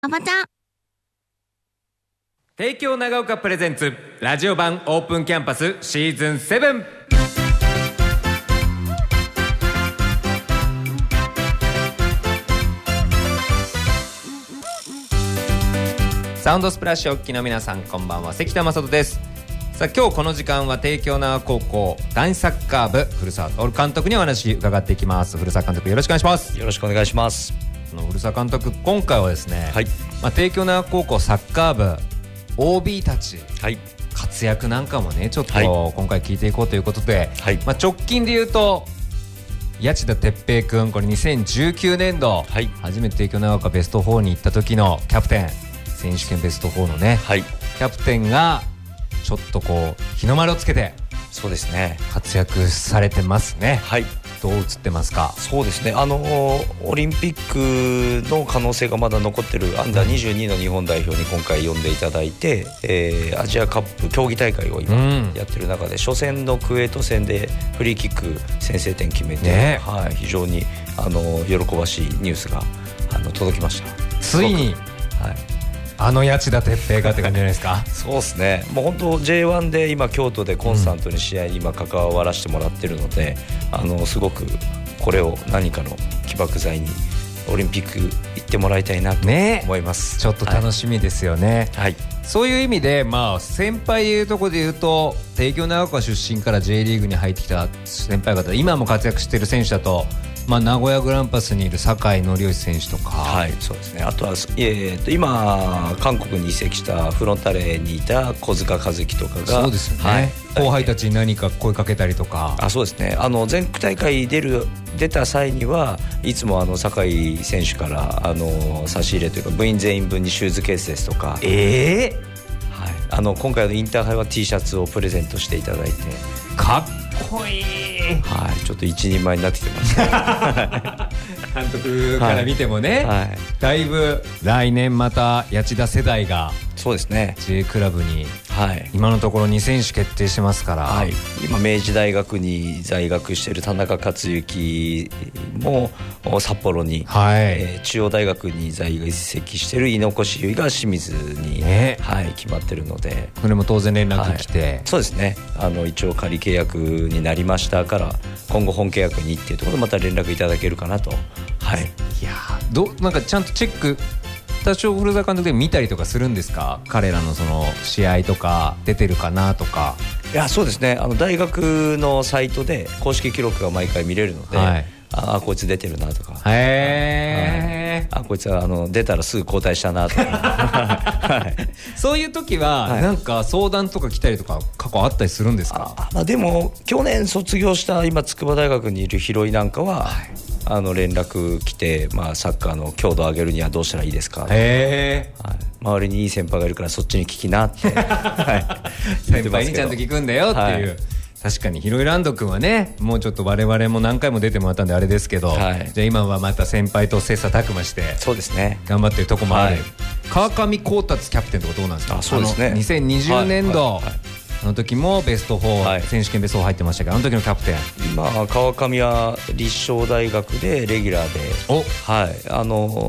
あばちゃん。 帝京長岡プレゼンツラジオ版オープンキャンパスシーズン7。サウンドスプラッシュお聞きの皆さん、こんばんは。関田正人です。さあ、今日この時間は帝京長岡高校男子サッカー部古澤徹監督にお話伺っていきます。古澤監督、よろしくお願いします。 よろしくお願いします。 古澤監督、今回はですね、 はい、 帝京長岡高校サッカー部 OB たち、 はい、 活躍なんかもねちょっとはい、 今回聞いていこうということで、 はい、 直近で言うと谷田哲平君、これ2019年度、 はい、 初めて帝京長岡ベスト4に行った時のキャプテン、選手権ベスト4のね、 はい、 キャプテンがちょっとこう日の丸をつけてそうですね、 活躍されてますね。 はい、 どう映ってますか？ そうですね、オリンピックの可能性がまだ残ってるアンダー22の日本代表に今回呼んでいただいて、アジアカップ競技大会を今やってる中で、初戦のクウェート戦でフリーキック先制点決めて、 ね、 はい、非常に喜ばしいニュースが届きました。 ついに、 はい、 谷田哲平がって感じじゃないですか？ そうですね、もう本当 J1 で今京都でコンスタントに試合に今関わらせてもらってるので、すごくこれを何かの起爆剤にオリンピック行ってもらいたいなと思います、 ちょっと楽しみですよね、 はい、 そういう意味で、先輩いうところで言うと帝京長岡出身から J リーグに入ってきた先輩方、今も活躍している選手だと、名古屋グランパスにいる酒井紀義選手とか、 はい、そうですね。あとは、今韓国に移籍したフロンタレにいた小塚和樹とかが、 そうですよね、はい、後輩たちに何か声かけたりとか、 そうですね、全国大会出た際にはいつも酒井選手から差し入れというか部員全員分にシューズケースですとか、はい、今回のインターハイは T シャツをプレゼントしていただいて、 かっこいい、 はい、ちょっと一人前になってきてます、ね、 監督から見てもね、 はい、 だいぶ来年また谷田世代がそうですね J クラブに、 はい、 今のところ2選手決定してますから、 はい、今明治大学に在学している田中克之も札幌に、はい、中央大学に在籍している猪越結衣が清水に、ね、はい、決まってるので、 これも当然連絡来て、 はい、そうですね、一応仮契約になりましたから今後本契約にっていうところでまた連絡いただけるかなと、はい、 いやなんかちゃんとチェック多少古澤監督で見たりとかするんですか？彼らのその試合とか出てるかなとか。 いや、そうですね、大学のサイトで公式記録が毎回見れるので、はい、こいつ出てるなとか、こいつは出たらすぐ交代したなとか、はい、そういう時は、 はい、なんか相談とか来たりとか過去あったりするんですか？ でも去年卒業した今筑波大学にいるヒロイなんかは、はい、連絡来て、サッカーの強度を上げるにはどうしたらいいですか、はい、周りにいい先輩がいるからそっちに聞きなって、はい、 先輩にちゃんと聞くんだよっていう、はい、確かにヒロイランド君はね、もうちょっと我々も何回も出てもらったんであれですけど、はい、じゃあ今はまた先輩と切磋琢磨してそうですね、 頑張ってるとこもある、はい、川上光達キャプテンとかどうなんですか？ そうですね、 2020年度、はいはいはい、あの時もベスト4、はい、選手権ベスト4入ってましたけど、あの時のキャプテン、 今川上は立正大学でレギュラーで、はい、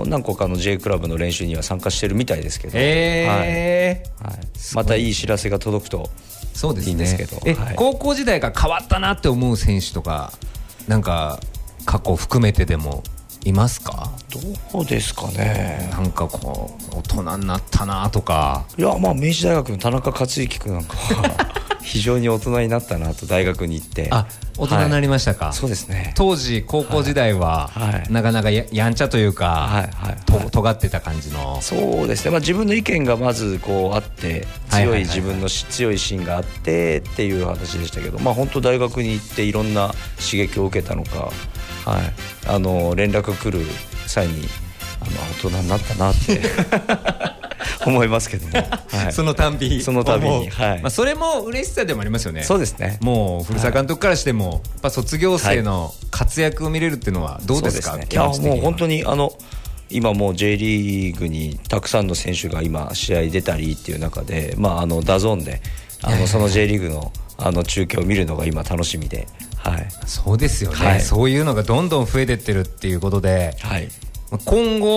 何個かの J クラブの練習には参加してるみたいですけど、はいはい、またいい知らせが届くとそうですね、 いいんですけど、 はい、高校時代から変わったなって思う選手とかなんか過去含めてでもいますか？ どうですかね、 なんかこう大人になったなとか。 いや、明治大学の田中克之君なんかは非常に大人になったなと、大学に行って大人になりましたか？はい、 そうですね、 当時高校時代は、はい、なかなか やんちゃというか、はいはいはい、尖ってた感じの。そうですね、 自分の意見がまずこうあって、強い自分の強い芯があってっていう話でしたけど、本当大学に行っていろんな刺激を受けたのか、はい、連絡来る際に大人になったなって思いますけども、はい、 そのたんびに、 はい、 それも嬉しさでもありますよね。 そうですね、 もう古澤監督からしても、やっぱ卒業生の活躍を見れるっていうのはどうですか？ いや、もう本当に今もう J リーグにたくさんの選手が今試合出たりっていう中で、ダゾーンでその J リーグの中継を見るのが今楽しみで、はい、 そうですよね、はい、そういうのがどんどん増えてってるっていうことで、 はい、 今後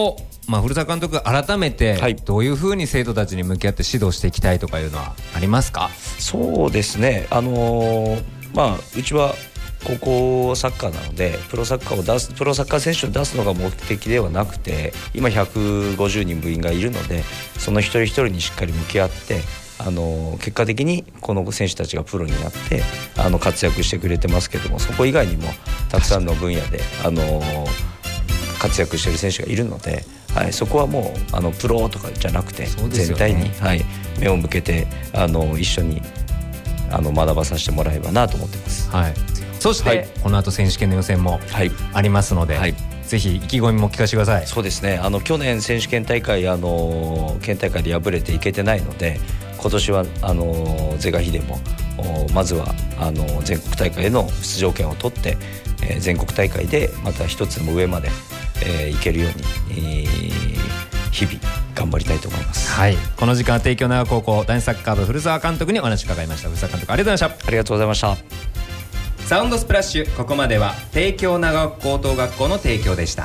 古澤監督改めてどういうふうに生徒たちに向き合って指導していきたいとかいうのはありますか？ そうですね、うちは高校サッカーなのでプロサッカー選手を出すのが目的ではなくて、今150人部員がいるので、その一人一人にしっかり向き合って、結果的にこの選手たちがプロになって活躍してくれてますけども、そこ以外にもたくさんの分野で活躍している選手がいるので、そこはもうプロとかじゃなくて、全体に、目を向けて一緒に学ばさせてもらえばなと思ってます。 そして、この後選手権の予選もありますので、ぜひ意気込みも聞かせてください。 そうですね、去年選手権大会県大会で敗れていけてないので、今年は是が非でもまずは全国大会への出場権を取って、全国大会でまた一つも上までいけるように、日々頑張りたいと思います。 この時間は帝京長高校男子サッカー部古澤監督にお話伺いました。古澤監督、ありがとうございました。 ありがとうございました。 サウンドスプラッシュ、ここまでは帝京長高等学校の提供でした。